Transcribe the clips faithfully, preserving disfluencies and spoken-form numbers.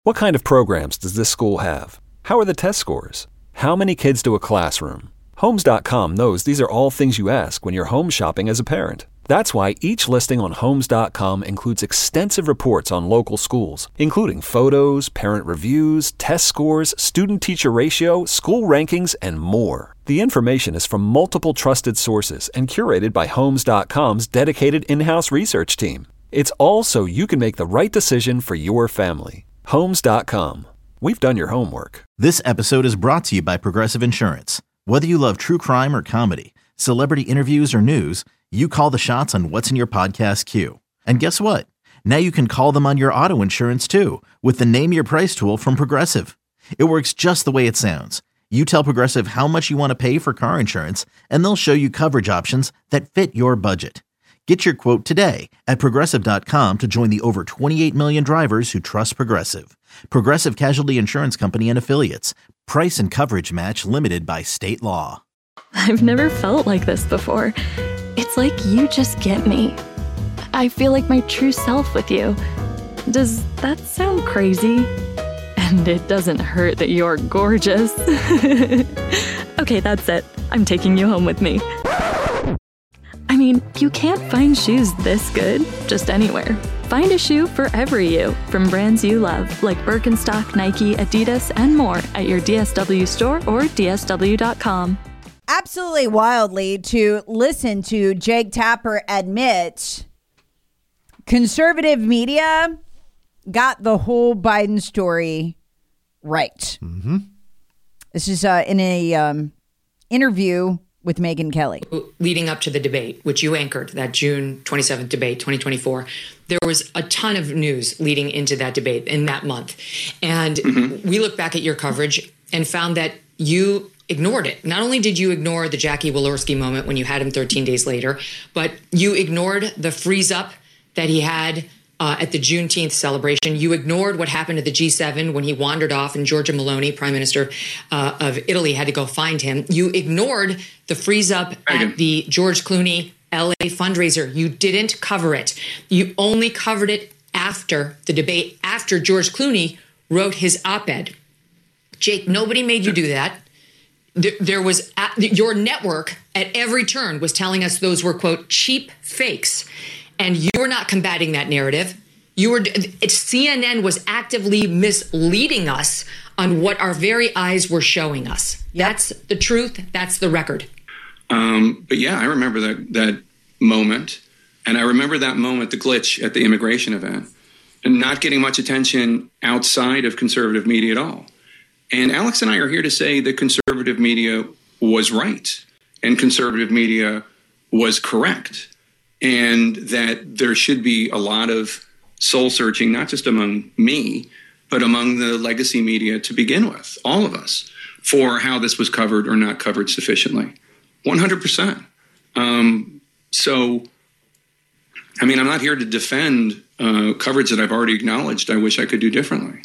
What kind of programs does this school have? How are the test scores? How many kids do a classroom? Homes dot com knows these are all things you ask when you're home shopping as a parent. That's why each listing on Homes dot com includes extensive reports on local schools, including photos, parent reviews, test scores, student-teacher ratio, school rankings, and more. The information is from multiple trusted sources and curated by Homes dot com's dedicated in-house research team. It's all so you can make the right decision for your family. Homes dot com. We've done your homework. This episode is brought to you by Progressive Insurance. Whether you love true crime or comedy, celebrity interviews or news, you call the shots on what's in your podcast queue. And guess what? Now you can call them on your auto insurance too with the Name Your Price tool from Progressive. It works just the way it sounds. You tell Progressive how much you want to pay for car insurance, and they'll show you coverage options that fit your budget. Get your quote today at Progressive dot com to join the over twenty-eight million drivers who trust Progressive. Progressive Casualty Insurance Company and Affiliates. Price and coverage match limited by state law. I've never felt like this before. It's like you just get me. I feel like my true self with you. Does that sound crazy? And it doesn't hurt that you're gorgeous. Okay, that's it. I'm taking you home with me. I mean, you can't find shoes this good just anywhere. Find a shoe for every you, from brands you love, like Birkenstock, Nike, Adidas, and more at your D S W store or D S W dot com. Absolutely wildly to listen to Jake Tapper admit conservative media got the whole Biden story right. Mm-hmm. This is uh, in a um, interview with Megyn Kelly. Leading up to the debate, which you anchored, that June twenty-seventh debate, twenty twenty-four, there was a ton of news leading into that debate in that month. And mm-hmm. we look back at your coverage and found that you ignored it. Not only did you ignore the Jackie Walorski moment when you had him thirteen days later, but you ignored the freeze up that he had uh, at the Juneteenth celebration. You ignored what happened at the G seven when he wandered off and Giorgia Meloni, Prime Minister uh, of Italy, had to go find him. You ignored the freeze up at the George Clooney L A fundraiser. You didn't cover it. You only covered it after the debate, after George Clooney wrote his op-ed. Jake, nobody made you do that. There was your network at every turn was telling us those were, quote, cheap fakes. And you were not combating that narrative. You were C N N was actively misleading us on what our very eyes were showing us. Yep. That's the truth. That's the record. Um, but yeah, I remember that that moment. And I remember that moment, the glitch at the immigration event, and not getting much attention outside of conservative media at all. And Alex and I are here to say that conservative media was right and conservative media was correct, and that there should be a lot of soul searching, not just among me, but among the legacy media to begin with, all of us, for how this was covered or not covered sufficiently. one hundred percent. Um, so, I mean, I'm not here to defend uh, coverage that I've already acknowledged I wish I could do differently.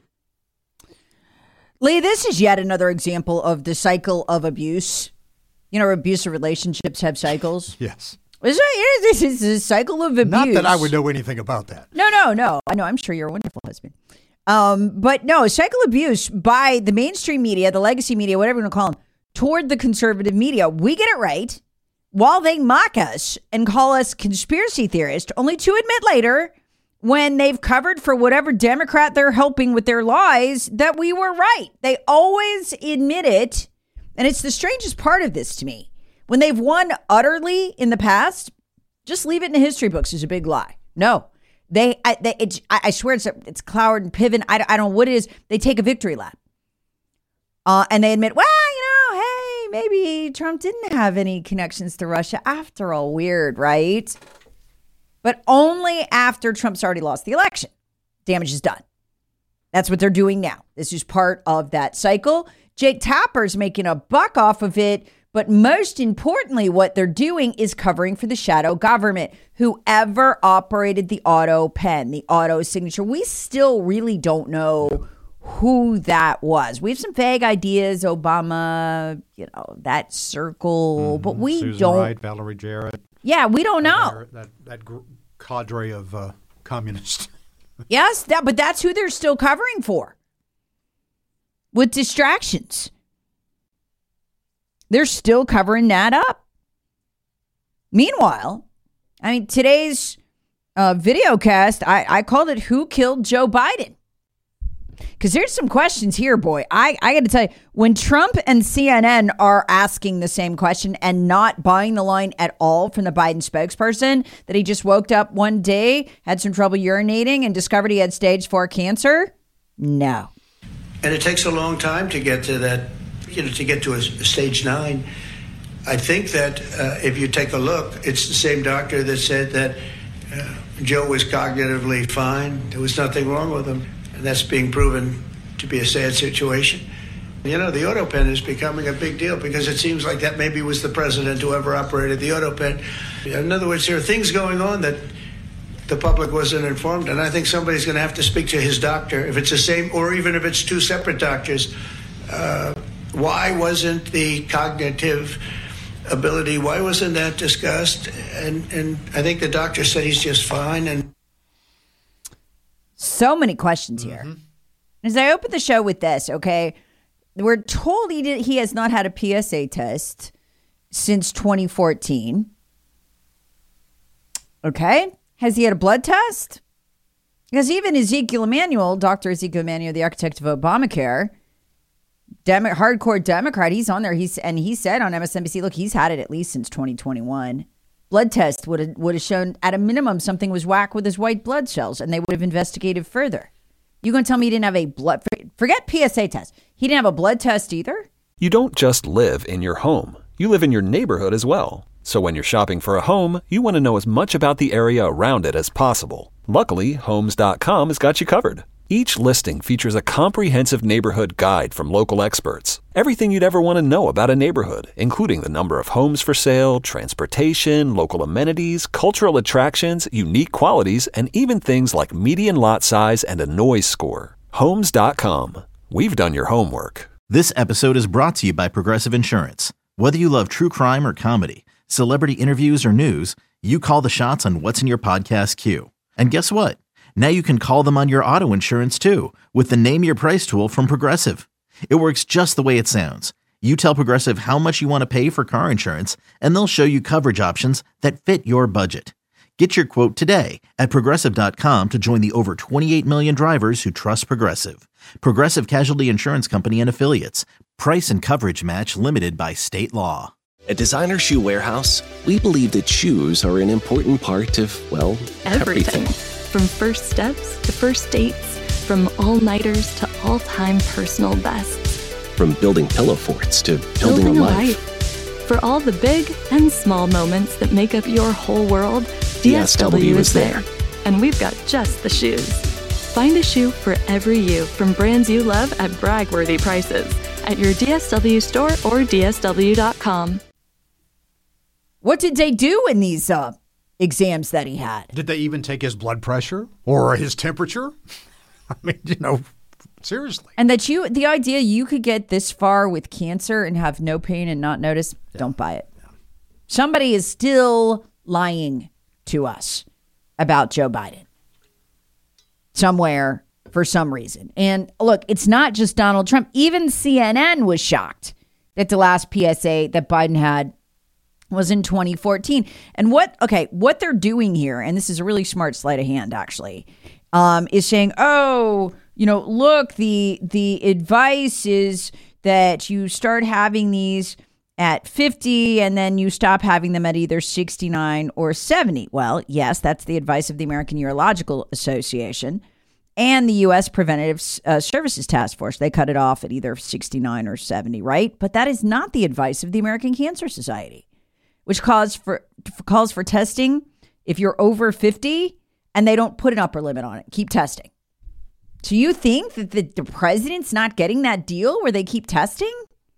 Lee, this is yet another example of the cycle of abuse. You know, abusive relationships have cycles. Yes. This is a cycle of abuse. Not that I would know anything about that. No, no, no. I know. I'm sure you're a wonderful husband. Um, but no, cycle abuse by the mainstream media, the legacy media, whatever you want to call them, toward the conservative media. We get it right while they mock us and call us conspiracy theorists, only to admit later, when they've covered for whatever Democrat they're helping with their lies, that we were right. They always admit it. And it's the strangest part of this to me. When they've won utterly in the past, just leave it in the history books as a big lie. No, they, I, they, it's, I swear it's, it's Cloward and Piven. I, I don't know what it is. They take a victory lap. Uh, and they admit, well, you know, hey, maybe Trump didn't have any connections to Russia after all. Weird, right? But only after Trump's already lost the election. Damage is done. That's what they're doing now. This is part of that cycle. Jake Tapper's making a buck off of it. But most importantly, what they're doing is covering for the shadow government. Whoever operated the auto pen, the auto signature, we still really don't know who that was. We have some vague ideas, Obama, you know, that circle, mm-hmm. but we Susan don't. Wright, Valerie Jarrett. Yeah, we don't know. That, that, that cadre of uh, communists. Yes, that, but that's who they're still covering for. With distractions. They're still covering that up. Meanwhile, I mean, today's uh, video cast, I, I called it Who Killed Joe Biden? Because there's some questions here, boy. I, I got to tell you, when Trump and C N N are asking the same question and not buying the line at all from the Biden spokesperson, that he just woke up one day, had some trouble urinating, and discovered he had stage four cancer. No. And it takes a long time to get to that, you know, to get to a, a stage nine. I think that uh, if you take a look, it's the same doctor that said that uh, Joe was cognitively fine. There was nothing wrong with him. And that's being proven to be a sad situation. You know, the AutoPen is becoming a big deal because it seems like that maybe was the president who ever operated the AutoPen. In other words, there are things going on that the public wasn't informed, and I think somebody's going to have to speak to his doctor, if it's the same, or even if it's two separate doctors. Uh, why wasn't the cognitive ability, why wasn't that discussed? And, and I think the doctor said he's just fine. And so many questions here. Mm-hmm. As I open the show with this, okay, we're told he did, he has not had a P S A test since twenty fourteen. Okay. Has he had a blood test? Because even Ezekiel Emanuel, Doctor Ezekiel Emanuel, the architect of Obamacare, Demo- hardcore Democrat, he's on there. He's and he said on M S N B C, look, he's had it at least since twenty twenty-one. Blood test would have would have shown at a minimum something was whack with his white blood cells, and they would have investigated further. You going to tell me he didn't have a blood? Forget P S A test. He didn't have a blood test either? You don't just live in your home. You live in your neighborhood as well. So when you're shopping for a home, you want to know as much about the area around it as possible. Luckily, Homes dot com has got you covered. Each listing features a comprehensive neighborhood guide from local experts. Everything you'd ever want to know about a neighborhood, including the number of homes for sale, transportation, local amenities, cultural attractions, unique qualities, and even things like median lot size and a noise score. Homes dot com. We've done your homework. This episode is brought to you by Progressive Insurance. Whether you love true crime or comedy, celebrity interviews or news, you call the shots on what's in your podcast queue. And guess what? Now you can call them on your auto insurance too with the Name Your Price tool from Progressive. It works just the way it sounds. You tell Progressive how much you want to pay for car insurance, and they'll show you coverage options that fit your budget. Get your quote today at Progressive dot com to join the over twenty-eight million drivers who trust Progressive. Progressive Casualty Insurance Company and Affiliates. Price and coverage match limited by state law. At Designer Shoe Warehouse, we believe that shoes are an important part of, well, everything. everything. From first steps to first dates, from all-nighters to all-time personal bests. From building pillow forts to building, building a, a life. life. For all the big and small moments that make up your whole world, D S W, D S W is there. And we've got just the shoes. Find a shoe for every you from brands you love at brag-worthy prices at your D S W store or D S W dot com. What did they do in these uh, exams that he had? Did they even take his blood pressure or his temperature? I mean, you know, seriously. And that you, the idea you could get this far with cancer and have no pain and not notice, yeah. Don't buy it. Yeah. Somebody is still lying to us about Joe Biden somewhere for some reason. And look, it's not just Donald Trump. Even C N N was shocked that the last P S A that Biden had was in twenty fourteen. And what, okay, what they're doing here, and this is a really smart sleight of hand, actually, um, is saying, oh, you know, look, the the advice is that you start having these at fifty and then you stop having them at either sixty-nine or seventy. Well, yes, that's the advice of the American Urological Association and the U S Preventive uh, Services Task Force. They cut it off at either sixty-nine or seventy, right? But that is not the advice of the American Cancer Society, which calls for calls for testing if you're over fifty, and they don't put an upper limit on it. Keep testing. So you think that the, the president's not getting that deal where they keep testing?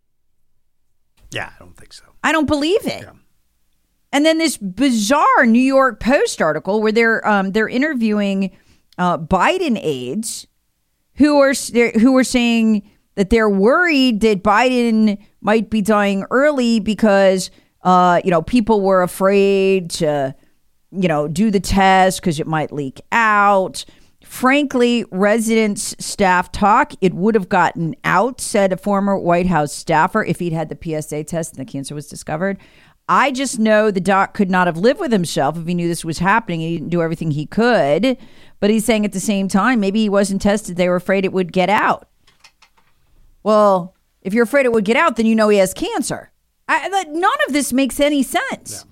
Yeah, I don't think so. I don't believe it. Yeah. And then this bizarre New York Post article where they're um, they're interviewing uh, Biden aides who are who are saying that they're worried that Biden might be dying early because Uh, you know, people were afraid to, you know, do the test because it might leak out. Frankly, residents, staff talk. It would have gotten out, said a former White House staffer, if he'd had the P S A test and the cancer was discovered. I just know the doc could not have lived with himself if he knew this was happening and he didn't do everything he could. But he's saying at the same time, maybe he wasn't tested. They were afraid it would get out. Well, if you're afraid it would get out, then you know he has cancer. I, none of this makes any sense. Yeah.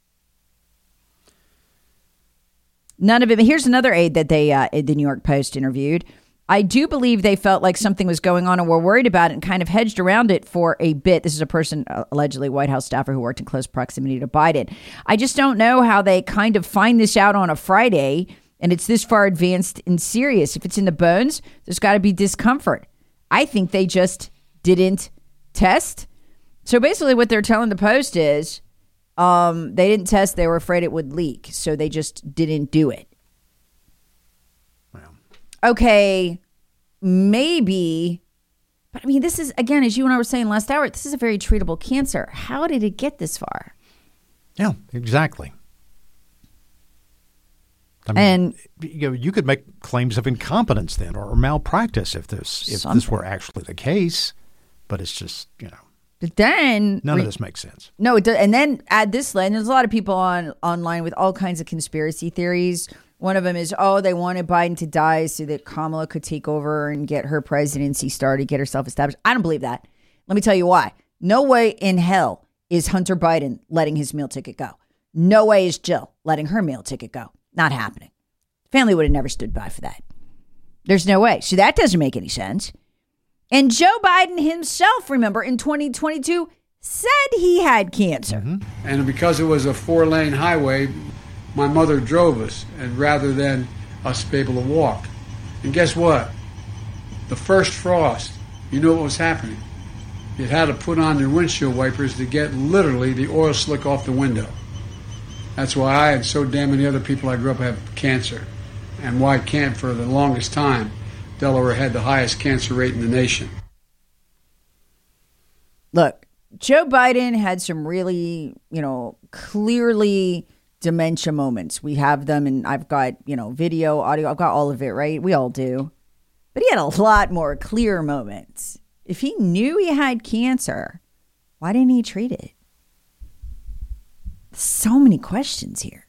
None of it. Here's another aide that they, uh, the New York Post interviewed. I do believe they felt like something was going on and were worried about it and kind of hedged around it for a bit. This is a person, uh, allegedly White House staffer who worked in close proximity to Biden. I just don't know how they kind of find this out on a Friday and it's this far advanced and serious. If it's in the bones, there's got to be discomfort. I think they just didn't test. So basically what they're telling the Post is um, they didn't test. They were afraid it would leak. So they just didn't do it. Okay, maybe, but I mean, this is, again, as you and I were saying last hour, this is a very treatable cancer. How did it get this far? Yeah, exactly. I mean, and you know, you could make claims of incompetence then or malpractice if this if something. this were actually the case, but it's just, you know. But then none re- of this makes sense. No, it does. And then add this line. There's a lot of people on online with all kinds of conspiracy theories. One of them is, oh, they wanted Biden to die so that Kamala could take over and get her presidency started, get herself established. I don't believe that. Let me tell you why. No way in hell is Hunter Biden letting his meal ticket go. No way is Jill letting her meal ticket go. Not happening. Family would have never stood by for that. There's no way. So that doesn't make any sense. And Joe Biden himself, remember, in twenty twenty-two said he had cancer. Mm-hmm. And because it was a four-lane highway, my mother drove us, and rather than us be able to walk. And guess what? The first frost, you know what was happening? You had to put on your windshield wipers to get literally the oil slick off the window. That's why I and so damn many other people I grew up have cancer. And why can't, for the longest time, Delaware had the highest cancer rate in the nation. Look, Joe Biden had some really, you know, clearly dementia moments. We have them, and I've got, you know, video, audio, I've got all of it, right? We all do. But he had a lot more clear moments. If he knew he had cancer, why didn't he treat it? So many questions here.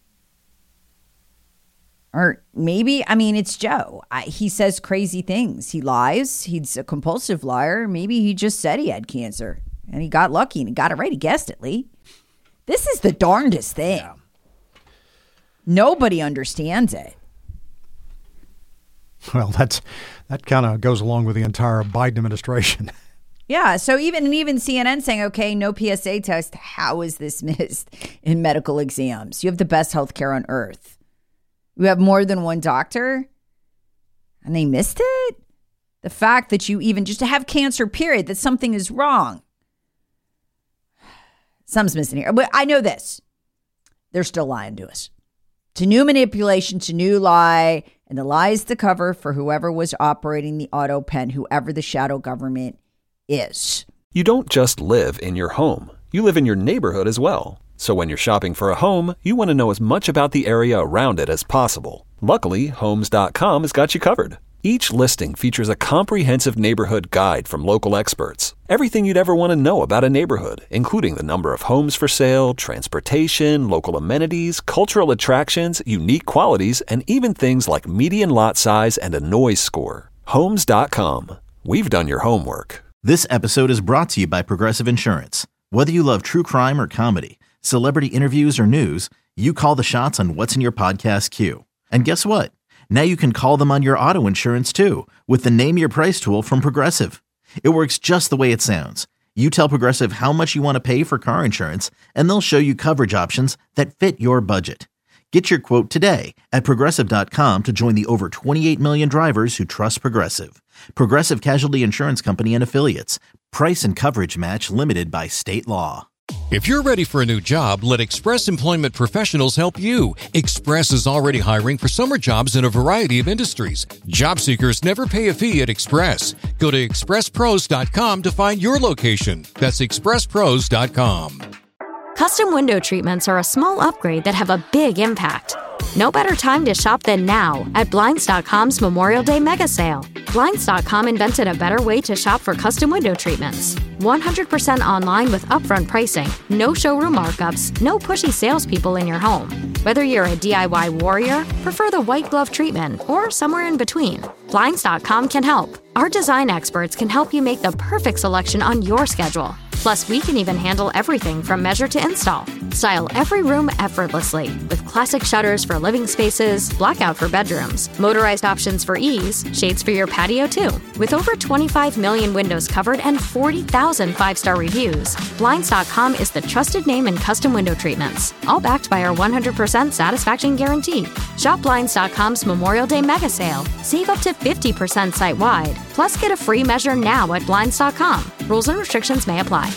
Or maybe, I mean, it's Joe. I, he says crazy things. He lies. He's a compulsive liar. Maybe he just said he had cancer and he got lucky and he got it right. He guessed it, Lee. This is the darndest thing. Yeah. Nobody understands it. Well, that's that kind of goes along with the entire Biden administration. Yeah. So even and even C N N saying, okay, no P S A test. How is this missed in medical exams? You have the best healthcare on earth. You have more than one doctor and they missed it. The fact that you even just to have cancer, period, that something is wrong. Something's missing here. But I know this. They're still lying to us. It's a new manipulation, it's a new lie, and the lie is the cover for whoever was operating the auto pen, whoever the shadow government is. You don't just live in your home. You live in your neighborhood as well. So when you're shopping for a home, you want to know as much about the area around it as possible. Luckily, Homes dot com has got you covered. Each listing features a comprehensive neighborhood guide from local experts. Everything you'd ever want to know about a neighborhood, including the number of homes for sale, transportation, local amenities, cultural attractions, unique qualities, and even things like median lot size and a noise score. Homes dot com. We've done your homework. This episode is brought to you by Progressive Insurance. Whether you love true crime or comedy, celebrity interviews or news, you call the shots on what's in your podcast queue. And guess what? Now you can call them on your auto insurance too with the Name Your Price tool from Progressive. It works just the way it sounds. You tell Progressive how much you want to pay for car insurance, and they'll show you coverage options that fit your budget. Get your quote today at Progressive dot com to join the over twenty-eight million drivers who trust Progressive. Progressive Casualty Insurance Company and Affiliates. Price and coverage match limited by state law. If you're ready for a new job, let Express Employment Professionals help you. Express is already hiring for summer jobs in a variety of industries. Job seekers never pay a fee at Express. Go to express pros dot com to find your location. That's express pros dot com. Custom window treatments are a small upgrade that have a big impact. No better time to shop than now at Blinds dot com's Memorial Day Mega Sale. Blinds dot com invented a better way to shop for custom window treatments. one hundred percent online with upfront pricing, no showroom markups, no pushy salespeople in your home. Whether you're a D I Y warrior, prefer the white glove treatment, or somewhere in between, Blinds dot com can help. Our design experts can help you make the perfect selection on your schedule. Plus, we can even handle everything from measure to install. Style every room effortlessly with classic shutters for living spaces, blackout for bedrooms, motorized options for ease, shades for your patio too. With over twenty-five million windows covered and forty thousand five-star reviews, Blinds dot com is the trusted name in custom window treatments, all backed by our one hundred percent satisfaction guarantee. Shop Blinds dot com's Memorial Day Mega Sale. Save up to fifty percent site-wide. Plus, get a free measure now at Blinds dot com. Rules and restrictions may apply.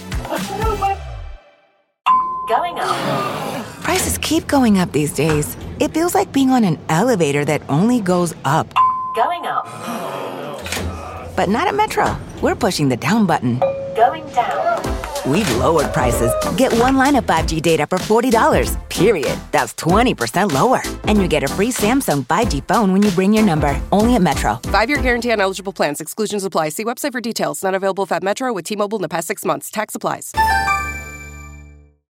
Going up. Prices keep going up these days. It feels like being on an elevator that only goes up. Going up. But not at Metro. We're pushing the down button. Going down. We've lowered prices. Get one line of five G data for forty dollars. Period. That's twenty percent lower. And you get a free Samsung five G phone when you bring your number. Only at Metro. Five-year guarantee on eligible plans. Exclusions apply. See website for details. Not available at Metro with T-Mobile in the past six months. Tax applies.